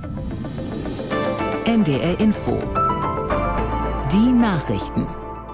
NDR Info. Die Nachrichten.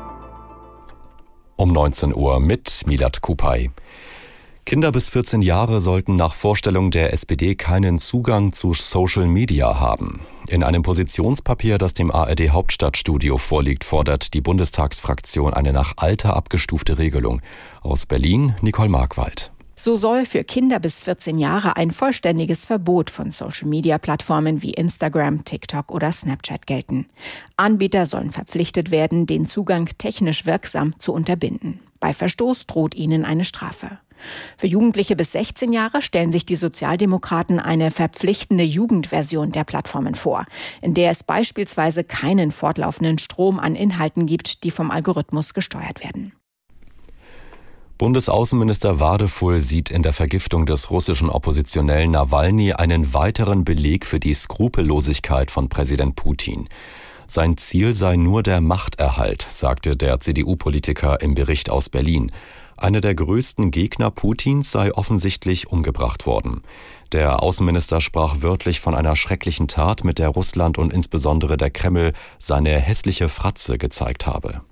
Um 19 Uhr mit Milad Kupay. Kinder bis 14 Jahre sollten nach Vorstellung der SPD keinen Zugang zu Social Media haben. In einem Positionspapier, das dem ARD-Hauptstadtstudio vorliegt, fordert die Bundestagsfraktion eine nach Alter abgestufte Regelung. Aus Berlin, Nicole Markwald. So soll für Kinder bis 14 Jahre ein vollständiges Verbot von Social-Media-Plattformen wie Instagram, TikTok oder Snapchat gelten. Anbieter sollen verpflichtet werden, den Zugang technisch wirksam zu unterbinden. Bei Verstoß droht ihnen eine Strafe. Für Jugendliche bis 16 Jahre stellen sich die Sozialdemokraten eine verpflichtende Jugendversion der Plattformen vor, in der es beispielsweise keinen fortlaufenden Strom an Inhalten gibt, die vom Algorithmus gesteuert werden. Bundesaußenminister Wadefull sieht in der Vergiftung des russischen Oppositionellen Nawalny einen weiteren Beleg für die Skrupellosigkeit von Präsident Putin. Sein Ziel sei nur der Machterhalt, sagte der CDU-Politiker im Bericht aus Berlin. Einer der größten Gegner Putins sei offensichtlich umgebracht worden. Der Außenminister sprach wörtlich von einer schrecklichen Tat, mit der Russland und insbesondere der Kreml seine hässliche Fratze gezeigt habe.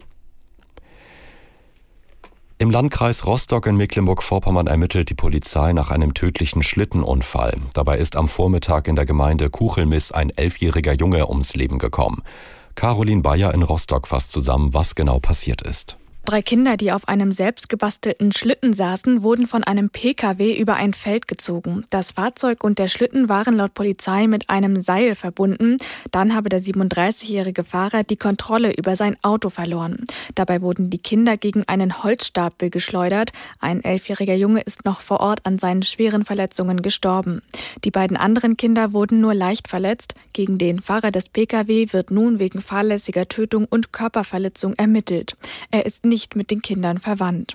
Im Landkreis Rostock in Mecklenburg-Vorpommern ermittelt die Polizei nach einem tödlichen Schlittenunfall. Dabei ist am Vormittag in der Gemeinde Kuchelmiss ein 11-jähriger Junge ums Leben gekommen. Caroline Bayer in Rostock fasst zusammen, was genau passiert ist. 3 Kinder, die auf einem selbstgebastelten Schlitten saßen, wurden von einem Pkw über ein Feld gezogen. Das Fahrzeug und der Schlitten waren laut Polizei mit einem Seil verbunden. Dann habe der 37-jährige Fahrer die Kontrolle über sein Auto verloren. Dabei wurden die Kinder gegen einen Holzstapel geschleudert. Ein 11-jähriger Junge ist noch vor Ort an seinen schweren Verletzungen gestorben. Die beiden anderen Kinder wurden nur leicht verletzt. Gegen den Fahrer des Pkw wird nun wegen fahrlässiger Tötung und Körperverletzung ermittelt. Er ist nicht mit den Kindern verwandt.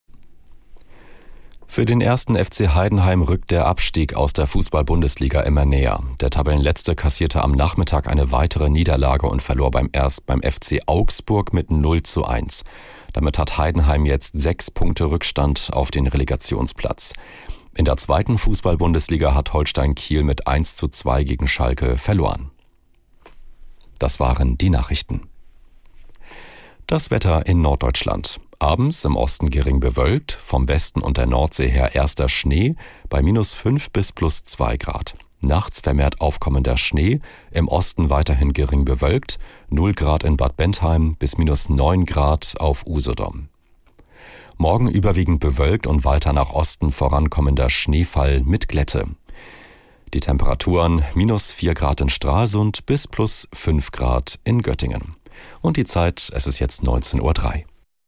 Für den 1. FC Heidenheim rückt der Abstieg aus der Fußball-Bundesliga immer näher. Der Tabellenletzte kassierte am Nachmittag eine weitere Niederlage und verlor beim FC Augsburg mit 0:1. Damit hat Heidenheim jetzt 6 Punkte Rückstand auf den Relegationsplatz. In der 2. Fußball-Bundesliga hat Holstein Kiel mit 1:2 gegen Schalke verloren. Das waren die Nachrichten. Das Wetter in Norddeutschland. Abends im Osten gering bewölkt, vom Westen und der Nordsee her erster Schnee bei -5 bis +2 Grad. Nachts vermehrt aufkommender Schnee, im Osten weiterhin gering bewölkt, 0 Grad in Bad Bentheim bis -9 Grad auf Usedom. Morgen überwiegend bewölkt und weiter nach Osten vorankommender Schneefall mit Glätte. Die Temperaturen -4 Grad in Stralsund bis +5 Grad in Göttingen. Und die Zeit, es ist jetzt 19:03 Uhr.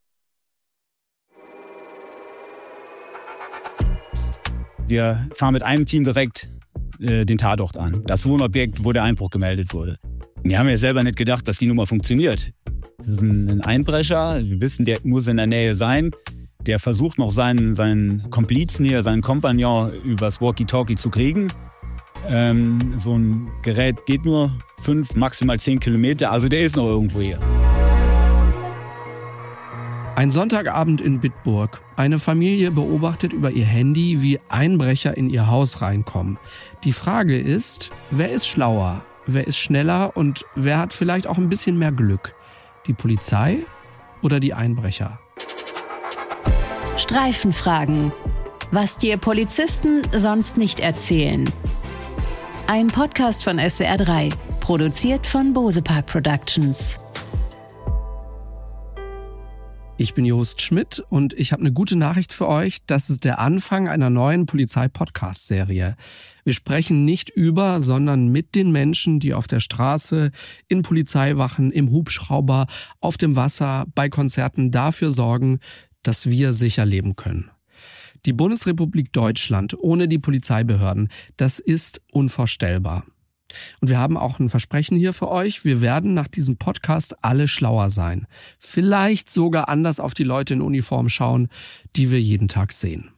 Wir fahren mit einem Team direkt den Tatort an. Das Wohnobjekt, wo der Einbruch gemeldet wurde. Wir haben ja selber nicht gedacht, dass die Nummer funktioniert. Das ist ein Einbrecher, wir wissen, der muss in der Nähe sein. Der versucht noch seinen Komplizen hier, seinen Kompagnon übers Walkie-Talkie zu kriegen. So ein Gerät geht nur 5, maximal 10 Kilometer, also der ist noch irgendwo hier. Ein Sonntagabend in Bitburg. Eine Familie beobachtet über ihr Handy, wie Einbrecher in ihr Haus reinkommen. Die Frage ist, wer ist schlauer, wer ist schneller und wer hat vielleicht auch ein bisschen mehr Glück? Die Polizei oder die Einbrecher? Streifenfragen. Was dir Polizisten sonst nicht erzählen. Ein Podcast von SWR 3, produziert von Bosepark Productions. Ich bin Jost Schmidt und ich habe eine gute Nachricht für euch. Das ist der Anfang einer neuen Polizei-Podcast-Serie. Wir sprechen nicht über, sondern mit den Menschen, die auf der Straße, in Polizeiwachen, im Hubschrauber, auf dem Wasser, bei Konzerten dafür sorgen, dass wir sicher leben können. Die Bundesrepublik Deutschland ohne die Polizeibehörden, das ist unvorstellbar. Und wir haben auch ein Versprechen hier für euch. Wir werden nach diesem Podcast alle schlauer sein. Vielleicht sogar anders auf die Leute in Uniform schauen, die wir jeden Tag sehen.